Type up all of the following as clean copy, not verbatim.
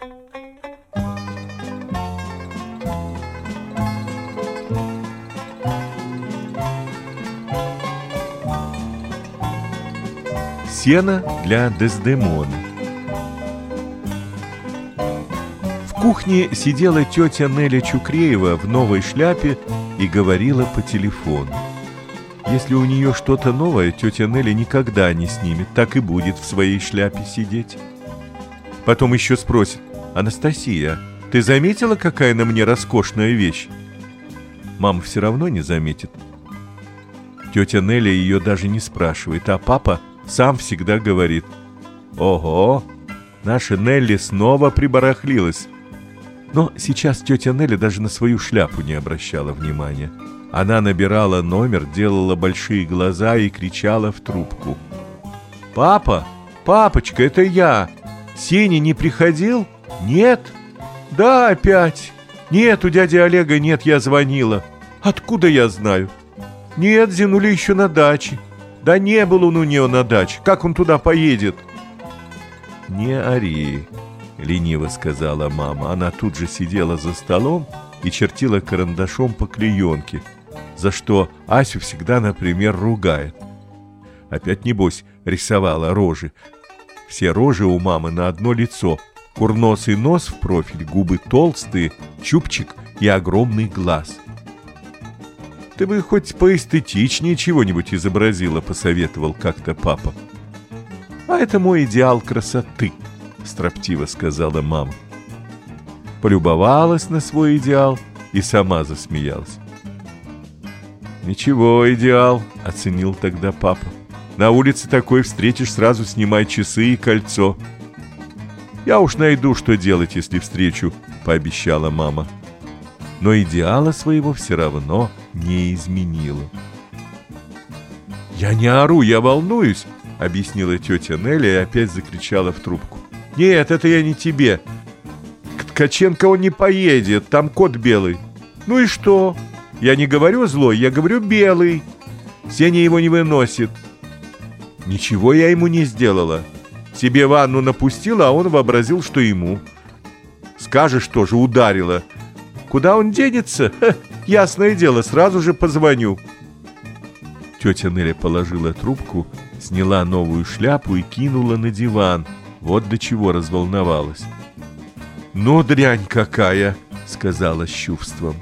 Сено для Дездемоны. В кухне сидела тетя Неля Чукреева в новой шляпе и говорила по телефону. Если у нее что-то новое, тетя Неля никогда не снимет, так и будет в своей шляпе сидеть. Потом еще спросит: «Анастасия, ты заметила, какая на мне роскошная вещь?» Мама все равно не заметит. Тетя Неля ее даже не спрашивает, а папа сам всегда говорит: «Ого, наша Нелли снова прибарахлилась». Но сейчас тетя Неля даже на свою шляпу не обращала внимания. Она набирала номер, делала большие глаза и кричала в трубку: «Папа, папочка, это я. Сеня не приходил? Нет? Да, опять. Нет, у дяди Олега нет, я звонила. Откуда я знаю? Нет, Зинуля еще на даче. Да не был он у нее на даче. Как он туда поедет?» «Не ори», — лениво сказала мама. Она тут же сидела за столом и чертила карандашом по клеенке, за что Асю всегда, например, ругает. Опять, небось, рисовала рожи. Все рожи у мамы на одно лицо. Курносый нос в профиль, губы толстые, чубчик и огромный глаз. «Ты бы хоть поэстетичнее чего-нибудь изобразила», — посоветовал как-то папа. «А это мой идеал красоты», — строптиво сказала мама. Полюбовалась на свой идеал и сама засмеялась. «Ничего, идеал», — оценил тогда папа. «На улице такой встретишь, сразу снимай часы и кольцо». «Я уж найду, что делать, если встречу», — пообещала мама. Но идеала своего все равно не изменила. «Я не ору, я волнуюсь», — объяснила тетя Неля и опять закричала в трубку: «Нет, это я не тебе. К Ткаченко он не поедет, там кот белый». «Ну и что? Я не говорю злой, я говорю белый. Сеня его не выносит». «Ничего я ему не сделала. Себе ванну напустила, а он вообразил, что ему. Скажешь тоже, ударила. Куда он денется? Ха, ясное дело, сразу же позвоню». Тетя Неля положила трубку, сняла новую шляпу и кинула на диван. Вот до чего разволновалась. «Ну, дрянь какая!» — сказала с чувством.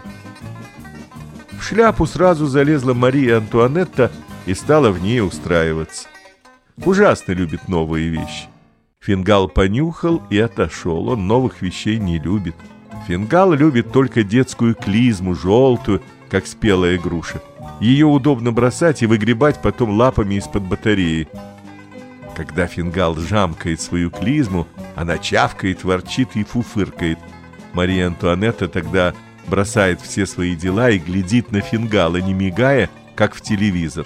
В шляпу сразу залезла Мария Антуанетта и стала в ней устраиваться. Ужасно любит новые вещи. Фингал понюхал и отошел. Он новых вещей не любит. Фингал любит только детскую клизму, желтую, как спелая груша. Ее удобно бросать и выгребать потом лапами из-под батареи. Когда Фингал жамкает свою клизму, она чавкает, ворчит и фуфыркает. Мария Антуанетта тогда бросает все свои дела и глядит на Фингала, не мигая, как в телевизор.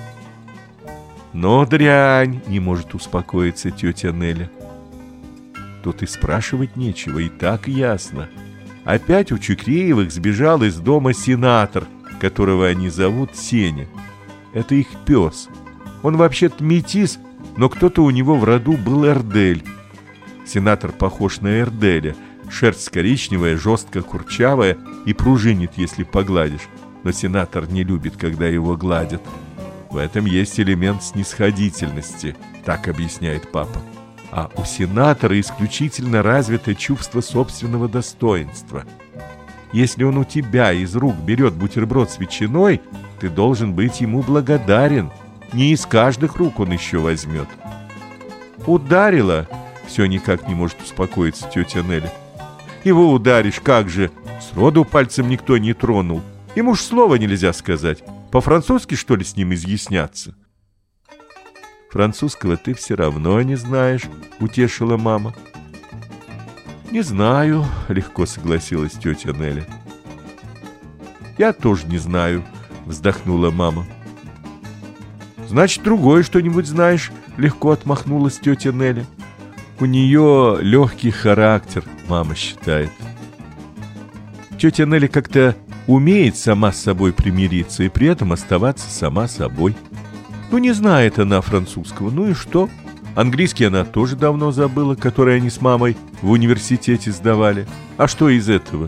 «Но дрянь!» — не может успокоиться тетя Неля. Тут и спрашивать нечего, и так ясно. Опять у Чукреевых сбежал из дома сенатор, которого они зовут Сеня. Это их пес. Он вообще-то метис, но кто-то у него в роду был Эрдель. Сенатор похож на Эрделя. Шерсть коричневая, жестко курчавая и пружинит, если погладишь. Но сенатор не любит, когда его гладят. В этом есть элемент снисходительности, так объясняет папа. А у сенатора исключительно развито чувство собственного достоинства. Если он у тебя из рук берет бутерброд с ветчиной, ты должен быть ему благодарен. Не из каждых рук он еще возьмет. «Ударила?» — все никак не может успокоиться тетя Неля. «Его ударишь, как же? Сроду пальцем никто не тронул. Ему ж слова нельзя сказать. По-французски, что ли, с ним изъясняться?» «Французского ты все равно не знаешь», — утешила мама. «Не знаю», — легко согласилась тетя Неля. «Я тоже не знаю», — вздохнула мама. «Значит, другое что-нибудь знаешь», — легко отмахнулась тетя Неля. «У нее легкий характер», — мама считает. Тетя Неля как-то умеет сама с собой примириться и при этом оставаться сама собой. Ну, не знает она французского, ну и что? Английский она тоже давно забыла, который они с мамой в университете сдавали. А что из этого?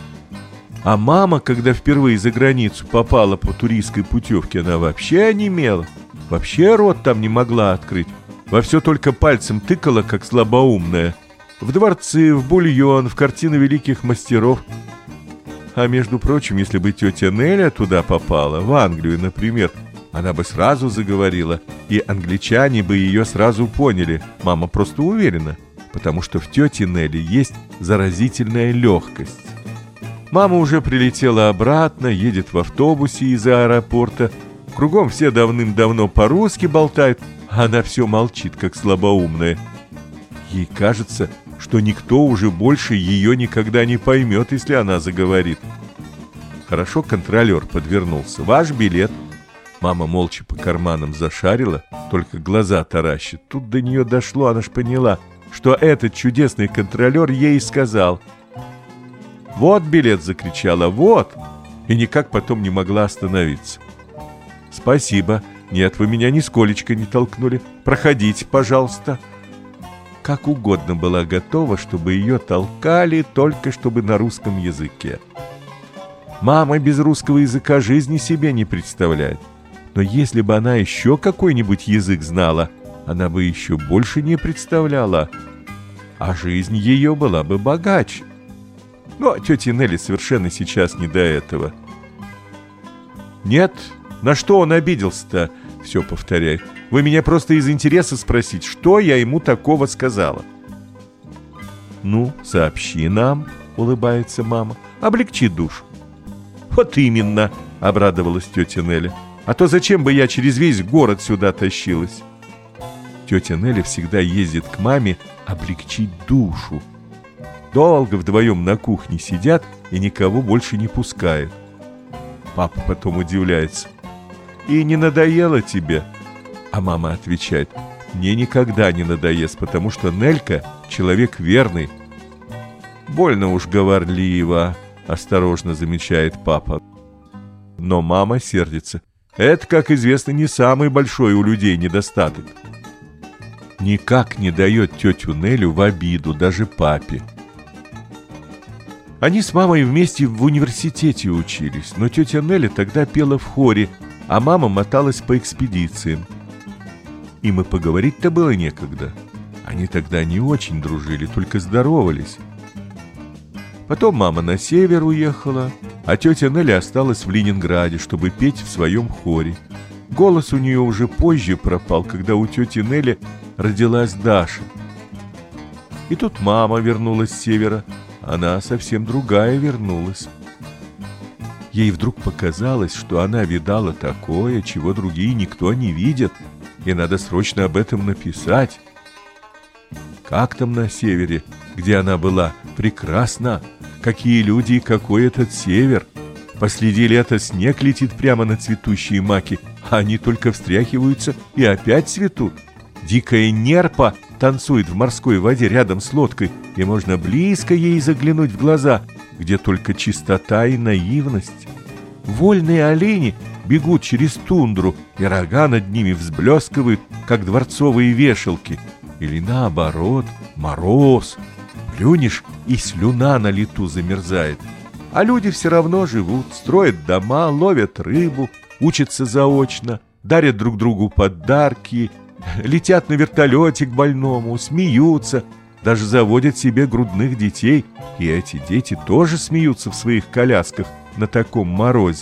А мама, когда впервые за границу попала по туристской путевке, она вообще онемела. Вообще рот там не могла открыть. Во все только пальцем тыкала, как слабоумная. В дворцы, в бульон, в картины великих мастеров. А между прочим, если бы тетя Неля туда попала, в Англию, например, она бы сразу заговорила, и англичане бы ее сразу поняли. Мама просто уверена, потому что в тете Нелли есть заразительная легкость. Мама уже прилетела обратно, едет в автобусе из аэропорта. Кругом все давным-давно по-русски болтают, а она все молчит, как слабоумная. Ей кажется, что никто уже больше ее никогда не поймет, если она заговорит. Хорошо контролер подвернулся. «Ваш билет». Мама молча по карманам зашарила, только глаза таращит. Тут до нее дошло, она ж поняла, что этот чудесный контролер ей сказал. «Вот билет!» — закричала. «Вот!» И никак потом не могла остановиться. «Спасибо. Нет, вы меня нисколечко не толкнули. Проходите, пожалуйста». Как угодно была готова, чтобы ее толкали, только чтобы на русском языке. Мама без русского языка жизни себе не представляет. Но если бы она еще какой-нибудь язык знала, она бы еще больше не представляла. А жизнь ее была бы богаче. Но тете Нелли совершенно сейчас не до этого. «Нет, на что он обиделся-то?» — все повторяет. «Вы меня просто из интереса спросить, что я ему такого сказала?» «Ну, сообщи нам», — улыбается мама. «Облегчи душу». «Вот именно», — обрадовалась тетя Нелли. «А то зачем бы я через весь город сюда тащилась?» Тетя Нелли всегда ездит к маме облегчить душу. Долго вдвоем на кухне сидят и никого больше не пускают. Папа потом удивляется. «И не надоело тебе?» А мама отвечает: «Мне никогда не надоест, потому что Нелька человек верный». «Больно уж говорливо», — осторожно замечает папа. Но мама сердится. Это, как известно, не самый большой у людей недостаток. Никак не дает тетю Нелю в обиду даже папе. Они с мамой вместе в университете учились, но тетя Нелли тогда пела в хоре, а мама моталась по экспедициям. Им и поговорить-то было некогда. Они тогда не очень дружили, только здоровались. Потом мама на север уехала, а тетя Нелли осталась в Ленинграде, чтобы петь в своем хоре. Голос у нее уже позже пропал, когда у тети Нелли родилась Даша. И тут мама вернулась с севера. Она совсем другая вернулась. Ей вдруг показалось, что она видала такое, чего другие никто не видит, и надо срочно об этом написать. Как там на севере, где она была, прекрасно! Какие люди и какой этот север! Посреди лета снег летит прямо на цветущие маки, а они только встряхиваются и опять цветут. Дикая нерпа танцует в морской воде рядом с лодкой, и можно близко ей заглянуть в глаза, где только чистота и наивность. Вольные олени бегут через тундру, и рога над ними взблескивают, как дворцовые вешалки. Или наоборот, мороз. Плюнешь, и слюна на лету замерзает. А люди все равно живут, строят дома, ловят рыбу, учатся заочно, дарят друг другу подарки, летят на вертолете к больному, смеются, даже заводят себе грудных детей, и эти дети тоже смеются в своих колясках на таком морозе.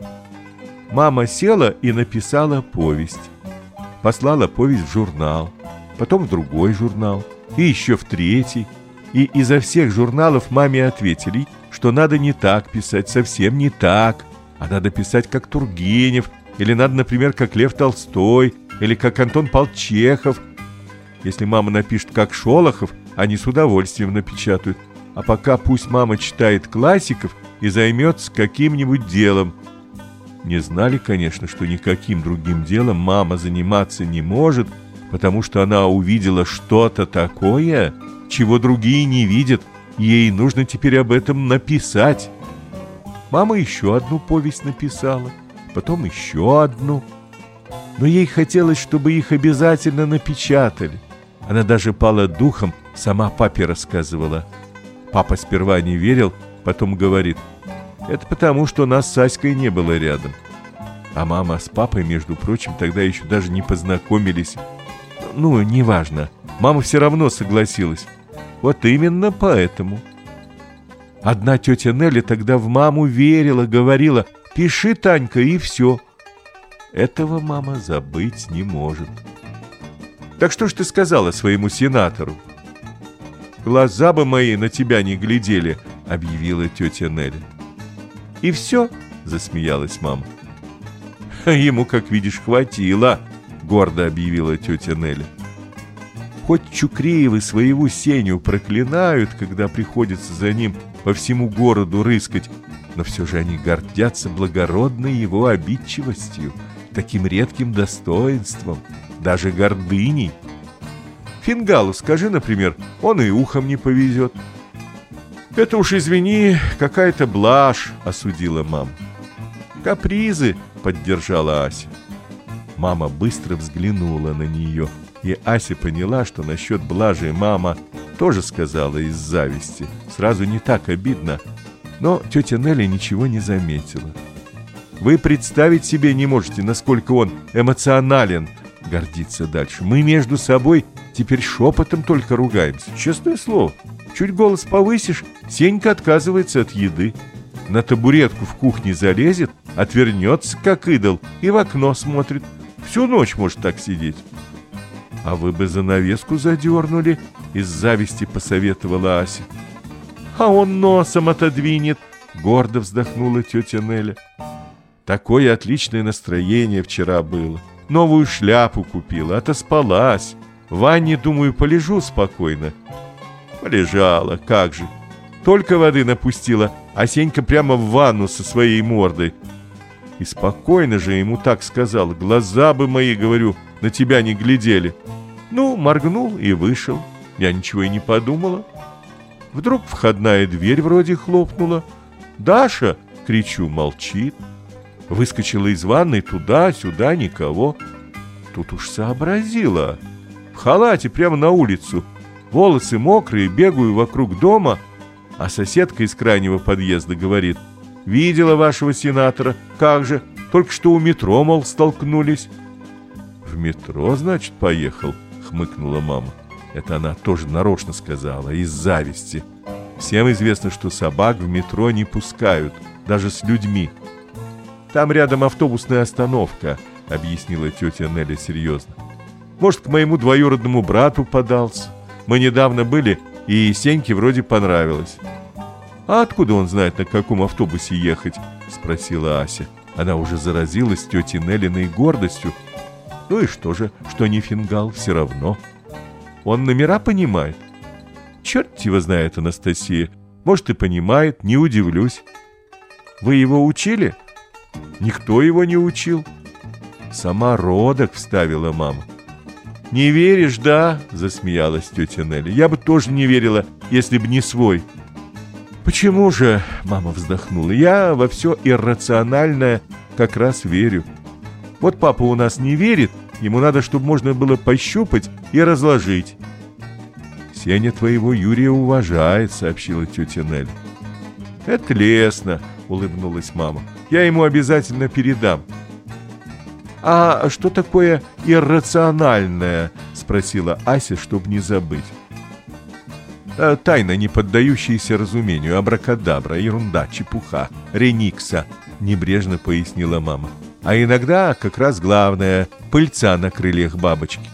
Мама села и написала повесть. Послала повесть в журнал, потом в другой журнал, и еще в третий. И изо всех журналов маме ответили, что надо не так писать, совсем не так, а надо писать как Тургенев, или надо, например, как Лев Толстой, или как Антон Павлович Чехов. Если мама напишет как Шолохов, они с удовольствием напечатают. А пока пусть мама читает классиков и займется каким-нибудь делом. Не знали, конечно, что никаким другим делом мама заниматься не может, потому что она увидела что-то такое, чего другие не видят, и ей нужно теперь об этом написать. Мама еще одну повесть написала, потом еще одну. но ей хотелось, чтобы их обязательно напечатали. Она даже пала духом, сама папе рассказывала. Папа сперва не верил, потом говорит: это потому, что нас с Аськой не было рядом. А мама с папой, между прочим, тогда еще даже не познакомились. Ну, неважно, мама все равно согласилась. Вот именно поэтому. Одна тетя Нелли тогда в маму верила, говорила: пиши, Танька, и все. Этого мама забыть не может. Так что ж ты сказала своему сенатору? Глаза бы мои на тебя не глядели, объявила тетя Нелли. И все, засмеялась мама. Ему, как видишь, хватило, гордо объявила тетя Нелли. Хоть Чукреевы своего Сеню проклинают, когда приходится за ним по всему городу рыскать, но все же они гордятся благородной его обидчивостью, таким редким достоинством, даже гордыней. Фингалу скажи, например, он и ухом не повезет. Это уж, извини, какая-то блажь, осудила мама. Капризы, поддержала Ася. Мама быстро взглянула на нее, и Ася поняла, что насчет блажи мама тоже сказала из зависти. Сразу не так обидно, но тетя Нелли ничего не заметила. Вы представить себе не можете, насколько он эмоционален, гордится дальше. Мы между собой теперь шепотом только ругаемся. Честное слово, чуть голос повысишь, Сенька отказывается от еды. На табуретку в кухне залезет, отвернется, как идол, и в окно смотрит. Всю ночь может так сидеть. А вы бы занавеску задернули, из зависти посоветовала Ася. А он носом отодвинет, гордо вздохнула тетя Неля. Такое отличное настроение вчера было. Новую шляпу купила, отоспалась. В ванне, думаю, полежу спокойно. Полежала, как же. Только воды напустила, а Сенька прямо в ванну со своей мордой. И спокойно же ему так сказал: глаза бы мои, говорю, на тебя не глядели. Ну, моргнул и вышел. Я ничего и не подумала. Вдруг входная дверь вроде хлопнула. «Даша!» — кричу, молчит. Выскочила из ванной туда-сюда, никого. Тут уж сообразила. В халате прямо на улицу. Волосы мокрые, бегаю вокруг дома. А соседка из крайнего подъезда говорит: видела вашего сенатора. Как же, только что у метро, мол, столкнулись. В метро, значит, поехал, хмыкнула мама. Это она тоже нарочно сказала, из зависти. Всем известно, что собак в метро не пускают, даже с людьми. Там рядом автобусная остановка, объяснила тетя Неля серьезно. Может, к моему двоюродному брату подался. Мы недавно были, и Сеньке вроде понравилось. А откуда он знает, на каком автобусе ехать? Спросила Ася. Она уже заразилась тетей Неллиной гордостью. Ну и что же, что не фингал, все равно. Он номера понимает? Черт его знает, Анастасия. Может, и понимает, не удивлюсь. Вы его учили? Никто его не учил. Самородок, вставила мама. Не веришь, да? Засмеялась тетя Нелли. Я бы тоже не верила, если бы не свой. Почему же? Мама вздохнула. Я во все иррациональное как раз верю. Вот папа у нас не верит, ему надо, чтобы можно было пощупать и разложить. Сеня твоего Юрия уважает, сообщила тетя Нелли. Это лестно, улыбнулась мама. Я ему обязательно передам. А что такое иррациональное? Спросила Ася, чтобы не забыть. Тайна, не поддающаяся разумению, абракадабра, ерунда, чепуха, реникса, небрежно пояснила мама. А иногда как раз главное — пыльца на крыльях бабочки.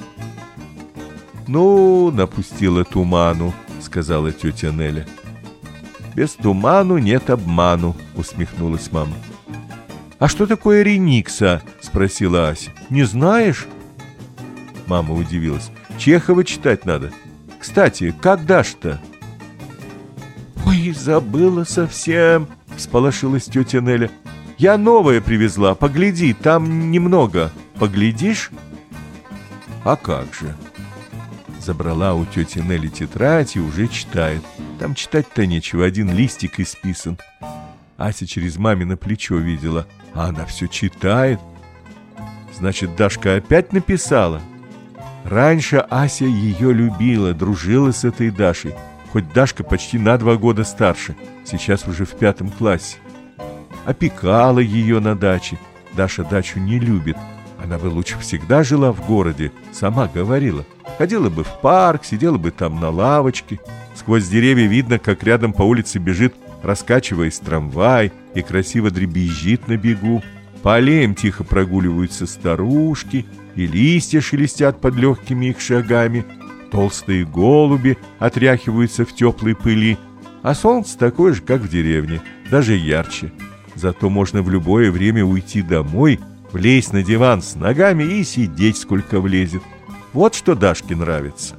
«Ну, напустила туману», — сказала тетя Неля. «Без туману нет обману», — усмехнулась мама. «А что такое реникса?» — спросила Ася. «Не знаешь?» Мама удивилась. «Чехова читать надо. Кстати, как Даша-то?» «Ой, забыла совсем», — всполошилась тетя Неля. «Я новое привезла, погляди, там немного. Поглядишь?» «А как же?» Забрала у тети Нелли тетрадь и уже читает. Там читать-то нечего, один листик исписан. Ася через мамино плечо видела, а она все читает. Значит, Дашка опять написала? Раньше Ася ее любила, дружила с этой Дашей. Хоть Дашка почти на 2 года старше, сейчас уже в 5 классе. Опекала ее на даче. Даша дачу не любит. Она бы лучше всегда жила в городе, сама говорила. Ходила бы в парк, сидела бы там на лавочке. Сквозь деревья видно, как рядом по улице бежит, раскачиваясь, трамвай и красиво дребезжит на бегу. По аллеям тихо прогуливаются старушки, и листья шелестят под легкими их шагами. Толстые голуби отряхиваются в теплой пыли, а солнце такое же, как в деревне, даже ярче. Зато можно в любое время уйти домой, влезть на диван с ногами и сидеть, сколько влезет. Вот что Дашке нравится.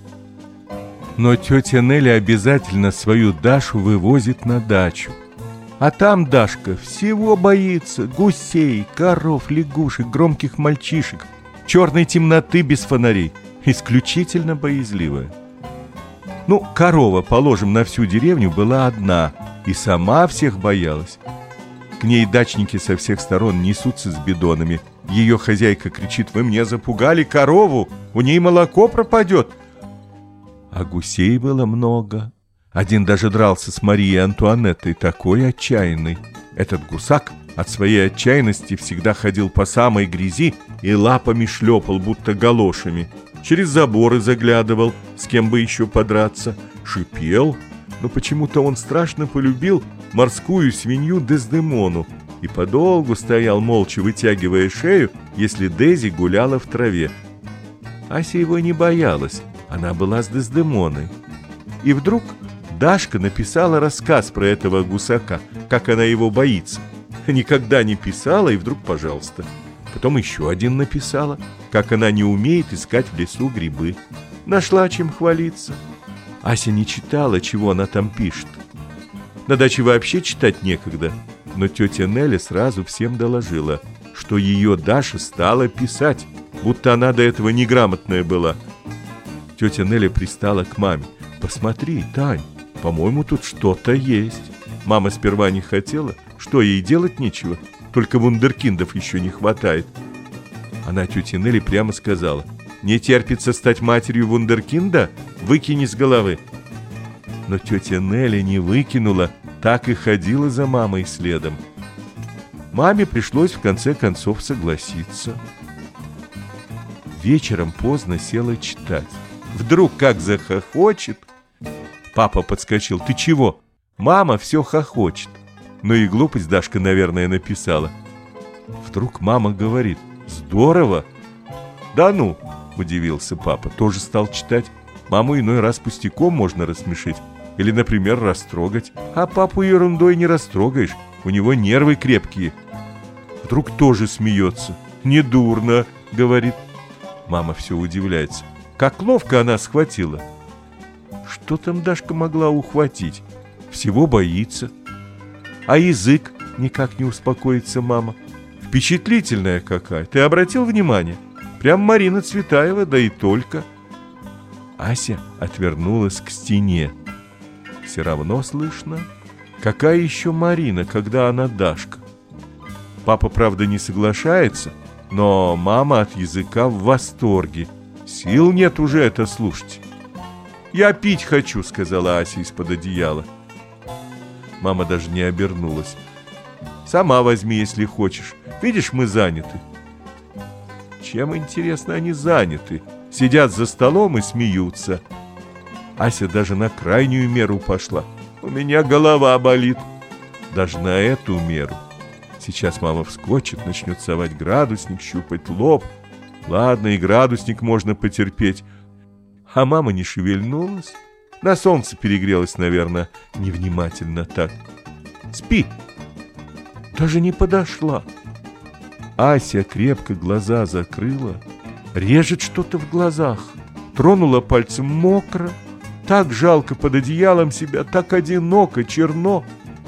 Но тетя Неля обязательно свою Дашу вывозит на дачу. А там Дашка всего боится: гусей, коров, лягушек, громких мальчишек, черной темноты без фонарей. Исключительно боязливая. Ну, корова, положим, на всю деревню была одна, и сама всех боялась. К ней дачники со всех сторон несутся с бидонами. Ее хозяйка кричит: «Вы мне запугали корову, у ней молоко пропадет!» А гусей было много. Один даже дрался с Марией Антуанеттой, такой отчаянный. Этот гусак от своей отчаянности всегда ходил по самой грязи и лапами шлепал, будто галошами. Через заборы заглядывал, с кем бы еще подраться. Шипел, но почему-то он страшно полюбил морскую свинью Дездемону и подолгу стоял молча, вытягивая шею, если Дези гуляла в траве. Ася его не боялась, она была с Дездемоной. И вдруг Дашка написала рассказ про этого гусака, как она его боится. Никогда не писала, и вдруг, пожалуйста. Потом еще один написала, как она не умеет искать в лесу грибы. Нашла чем хвалиться. Ася не читала, чего она там пишет. На даче вообще читать некогда. Но тетя Неля сразу всем доложила, что ее Даша стала писать, будто она до этого неграмотная была. Тетя Неля пристала к маме: «Посмотри, Тань, по-моему, тут что-то есть». Мама сперва не хотела, что ей делать нечего, только вундеркиндов еще не хватает. Она тете Нелли прямо сказала: «Не терпится стать матерью вундеркинда? Выкини с головы». Но тетя Нелли не выкинула, так и ходила за мамой следом. Маме пришлось в конце концов согласиться. Вечером поздно села читать. Вдруг как захохочет. Папа подскочил: «Ты чего? Мама все хохочет». Ну и глупость Дашка, наверное, написала. Вдруг мама говорит: «Здорово!» «Да ну!» – удивился папа, тоже стал читать. Маму иной раз пустяком можно рассмешить или, например, растрогать. А папу ерундой не растрогаешь, у него нервы крепкие. Вдруг тоже смеется. «Недурно!» – говорит. Мама все удивляется. Как ловко она схватила. Что там Дашка могла ухватить? Всего боится. А язык никак не успокоится мама. Впечатлительная какая. Ты обратил внимание? Прям Марина Цветаева, да и только. Ася отвернулась к стене. Все равно слышно. Какая еще Марина, когда она Дашка? Папа, правда, не соглашается, но мама от языка в восторге. Сил нет уже это слушать. «Я пить хочу», — сказала Ася из-под одеяла. Мама даже не обернулась. «Сама возьми, если хочешь. Видишь, мы заняты». Чем, интересно, они заняты? Сидят за столом и смеются. Ася даже на крайнюю меру пошла. «У меня голова болит». Даже на эту меру. Сейчас мама вскочит, начнет совать градусник, щупать лоб. Ладно, и градусник можно потерпеть. А мама не шевельнулась. На солнце перегрелась, наверное, невнимательно так. «Спи!» Даже не подошла. Ася крепко глаза закрыла. Режет что-то в глазах. Тронула пальцем мокро. Так жалко под одеялом себя, так одиноко, черно.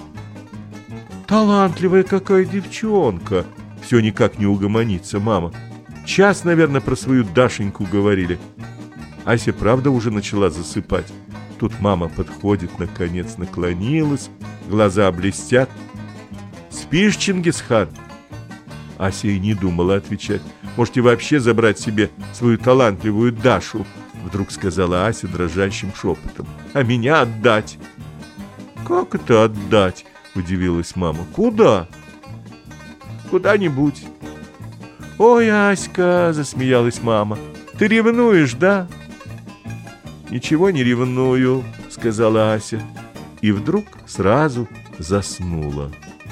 «Талантливая какая девчонка!» Все никак не угомонится мама. Час, наверное, про свою Дашеньку говорили. Ася, правда, уже начала засыпать. Тут мама подходит, наконец наклонилась, глаза блестят. «Спишь, Чингисхан?» Ася и не думала отвечать. «Можете вообще забрать себе свою талантливую Дашу», вдруг сказала Ася дрожащим шепотом. «А меня отдать?» «Как это отдать?» удивилась мама. «Куда?» «Куда-нибудь». «Ой, Аська!» засмеялась мама. «Ты ревнуешь, да?» «Ничего не ревную», сказала Ася. И вдруг сразу заснула.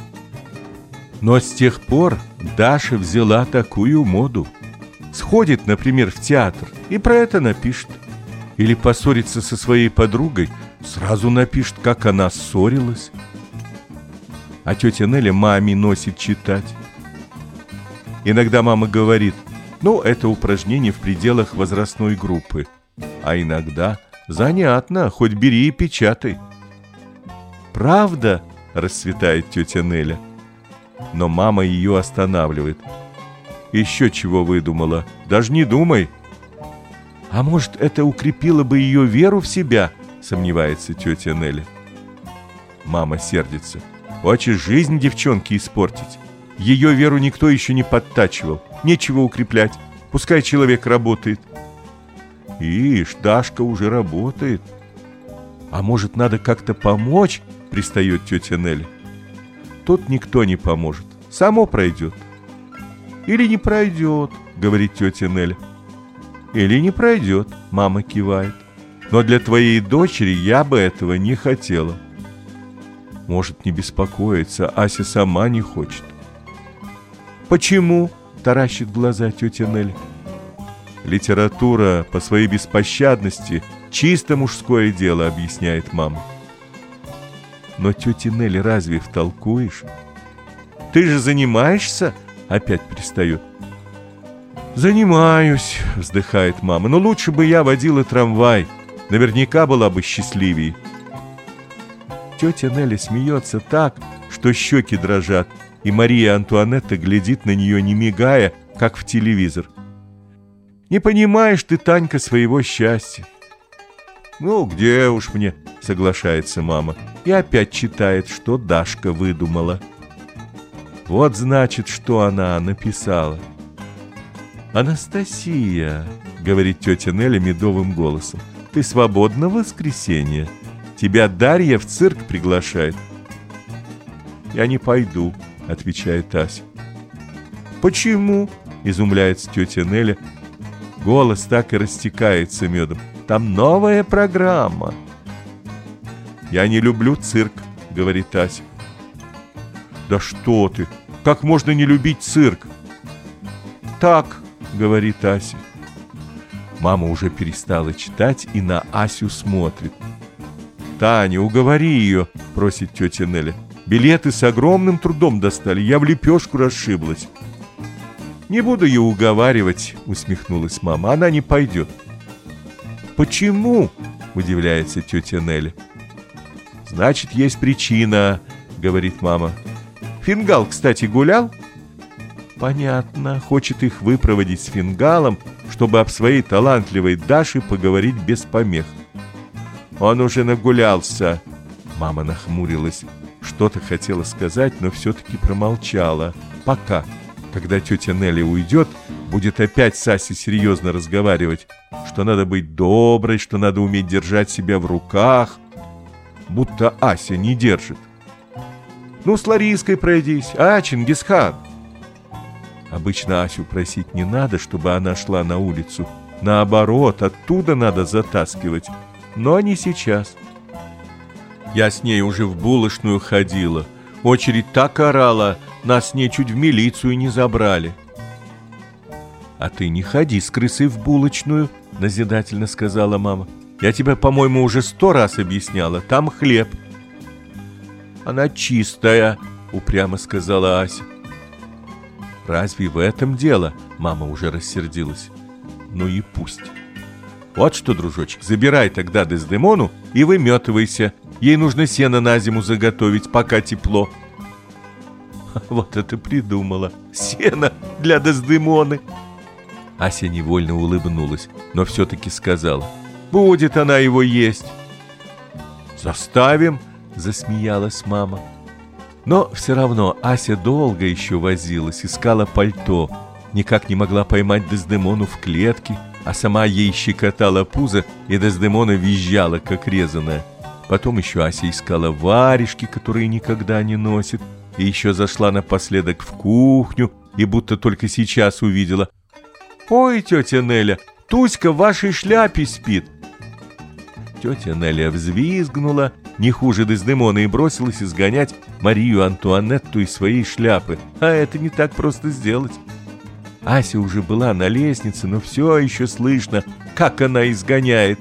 Но с тех пор Даша взяла такую моду. Сходит, например, в театр и про это напишет. Или поссорится со своей подругой, сразу напишет, как она ссорилась. А тетя Неля маме носит читать. Иногда мама говорит: ну, это упражнение в пределах возрастной группы. А иногда занятно, хоть бери и печатай. «Правда?» – расцветает тетя Неля. Но мама ее останавливает. «Еще чего выдумала? Даже не думай!» «А может, это укрепило бы ее веру в себя?» – сомневается тетя Неля. Мама сердится. «Хочешь жизнь девчонки испортить? Ее веру никто еще не подтачивал. Нечего укреплять. Пускай человек работает». «Ишь, Дашка уже работает». «А может, надо как-то помочь?» – пристает тетя Неля. «Тут никто не поможет. Само пройдет». «Или не пройдет», – говорит тетя Неля. «Или не пройдет», – мама кивает. «Но для твоей дочери я бы этого не хотела». Может, не беспокоиться, Ася сама не хочет. «Почему?» – таращит глаза тетя Неля. «Литература по своей беспощадности чисто мужское дело», – объясняет мама. «Но тете Нелли разве втолкуешь?» «Ты же занимаешься?» – опять пристает. «Занимаюсь», – вздыхает мама. «Но лучше бы я водила трамвай. Наверняка была бы счастливее». Тетя Нелли смеется так, что щеки дрожат, и Мария Антуанетта глядит на нее, не мигая, как в телевизор. «Не понимаешь ты, Танька, своего счастья». «Ну, где уж мне», — соглашается мама, и опять читает, что Дашка выдумала. Вот значит, что она написала. «Анастасия», — говорит тетя Неля медовым голосом, — «ты свободна в воскресенье? Тебя Дарья в цирк приглашает». «Я не пойду», — отвечает Ася. «Почему?» — изумляется тетя Неля. Голос так и растекается медом. «Там новая программа». «Я не люблю цирк», — говорит Ася. «Да что ты! Как можно не любить цирк?» «Так», — говорит Ася. Мама уже перестала читать и на Асю смотрит. «Таня, уговори ее», — просит тетя Неля. «Билеты с огромным трудом достали, я в лепешку расшиблась». «Не буду ее уговаривать», — усмехнулась мама, — «она не пойдет». «Почему?» — удивляется тетя Неля. «Значит, есть причина», — говорит мама. «Фингал, кстати, гулял?» «Понятно, хочет их выпроводить с Фингалом, чтобы об своей талантливой Даше поговорить без помех». «Он уже нагулялся», — мама нахмурилась. Что-то хотела сказать, но все-таки промолчала. «Пока». Когда тетя Нелли уйдет, будет опять с Асей серьезно разговаривать, что надо быть доброй, что надо уметь держать себя в руках, будто Ася не держит. «Ну, с Лариской пройдись, а, Чингисхан?» Обычно Асю просить не надо, чтобы она шла на улицу. Наоборот, оттуда надо затаскивать. Но не сейчас. Я с ней уже в булочную ходила. Очередь так орала, нас с ней чуть в милицию не забрали. «А ты не ходи с крысой в булочную», — назидательно сказала мама. «Я тебе, по-моему, уже 100 раз объясняла. Там хлеб». «Она чистая», — упрямо сказала Ася. «Разве в этом дело?» — мама уже рассердилась. «Ну и пусть. Вот что, дружочек, забирай тогда Дездемону и выметывайся. Ей нужно сено на зиму заготовить, пока тепло». Вот это придумала. Сено для Дездемоны. Ася невольно улыбнулась, но все-таки сказала: «Будет она его есть». «Заставим», — засмеялась мама. Но все равно Ася долго еще возилась, искала пальто, никак не могла поймать Дездемону в клетке, а сама ей щекотала пузо, и Дездемона визжала, как резаная. Потом еще Ася искала варежки, которые никогда не носит, и еще зашла напоследок в кухню, и будто только сейчас увидела: «Ой, тетя Неля, Туська в вашей шляпе спит!» Тетя Неля взвизгнула не хуже Дездемона и бросилась изгонять Марию Антуанетту из своей шляпы, а это не так просто сделать. Ася уже была на лестнице, но все еще слышно, как она изгоняет.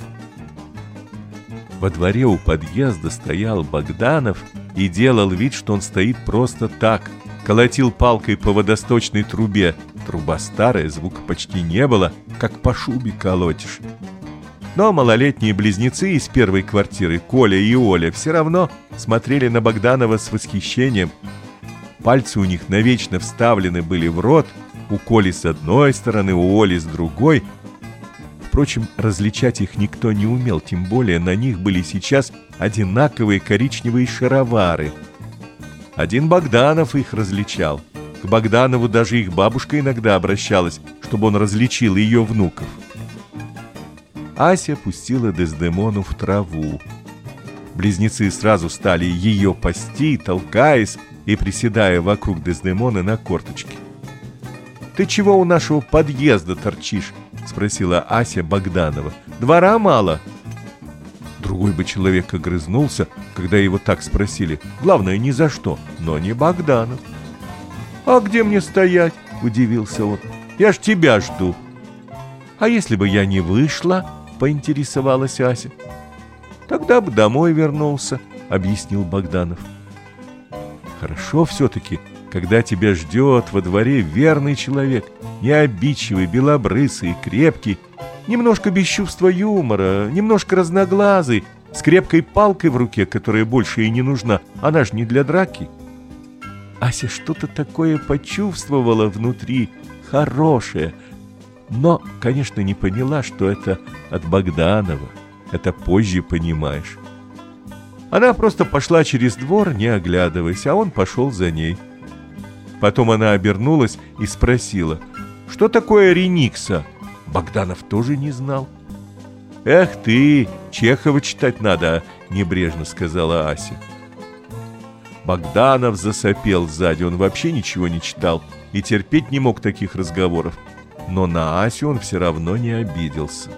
Во дворе у подъезда стоял Богданов и делал вид, что он стоит просто так, колотил палкой по водосточной трубе. Труба старая, звука почти не было, как по шубе колотишь. Но малолетние близнецы из первой квартиры, Коля и Оля, все равно смотрели на Богданова с восхищением. Пальцы у них навечно вставлены были в рот, у Коли с одной стороны, у Оли с другой. Впрочем, различать их никто не умел, тем более на них были сейчас одинаковые коричневые шаровары. Один Богданов их различал. К Богданову даже их бабушка иногда обращалась, чтобы он различил ее внуков. Ася пустила Дездемону в траву. Близнецы сразу стали ее пасти, толкаясь и приседая вокруг Дездемоны на корточки. «Ты чего у нашего подъезда торчишь?» — спросила Ася Богданова. «Двора мало?» Другой бы человек огрызнулся, когда его так спросили. Главное, ни за что, но не Богданов. «А где мне стоять?» — удивился он. «Я ж тебя жду». «А если бы я не вышла?» — поинтересовалась Ася. «Тогда бы домой вернулся», — объяснил Богданов. «Хорошо все-таки, когда тебя ждет во дворе верный человек, необидчивый, белобрысый, крепкий, немножко без чувства юмора, немножко разноглазый, с крепкой палкой в руке, которая больше и не нужна, она же не для драки». Ася что-то такое почувствовала внутри, хорошее, но, конечно, не поняла, что это от Богданова. Это позже понимаешь. Она просто пошла через двор, не оглядываясь, а он пошел за ней. Потом она обернулась и спросила: «Что такое реникса?» Богданов тоже не знал. «Эх ты, Чехова читать надо», — небрежно сказала Ася. Богданов засопел сзади, он вообще ничего не читал и терпеть не мог таких разговоров. Но на Асю он все равно не обиделся.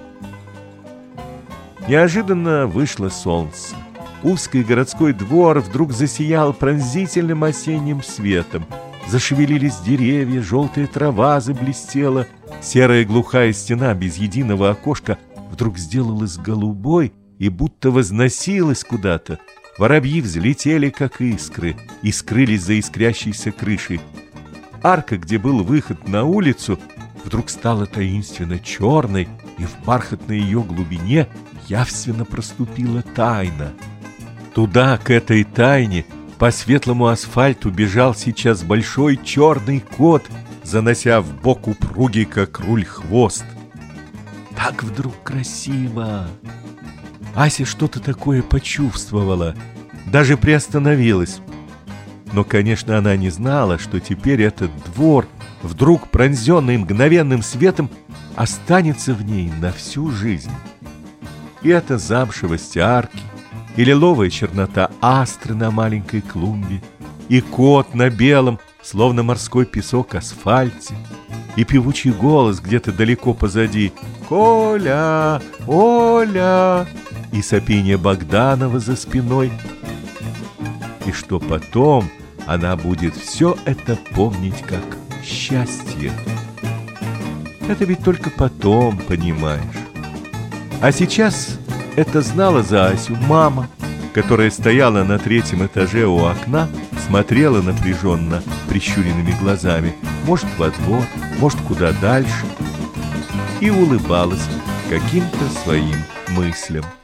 Неожиданно вышло солнце. Узкий городской двор вдруг засиял пронзительным осенним светом. Зашевелились деревья, желтая трава заблестела. Серая глухая стена без единого окошка вдруг сделалась голубой и будто возносилась куда-то. Воробьи взлетели, как искры, и скрылись за искрящейся крышей. Арка, где был выход на улицу, вдруг стала таинственно черной, и в бархатной ее глубине явственно проступила тайна. Туда, к этой тайне, по светлому асфальту бежал сейчас большой черный кот, занося в бок упругий, как руль, хвост. Так вдруг красиво! Ася что-то такое почувствовала, даже приостановилась. Но, конечно, она не знала, что теперь этот двор, вдруг пронзенный мгновенным светом, останется в ней на всю жизнь. И эта замшевость арки, и лиловая чернота астры на маленькой клумбе, и кот на белом, словно морской песок, асфальте, и певучий голос где-то далеко позади: «Коля, Оля!» и сопение Богданова за спиной. И что потом она будет все это помнить как счастье. Это ведь только потом, понимаешь. А сейчас это знала за Асю мама, которая стояла на 3-м этаже у окна, смотрела напряженно, прищуренными глазами, может, во двор, может, куда дальше, и улыбалась каким-то своим мыслям.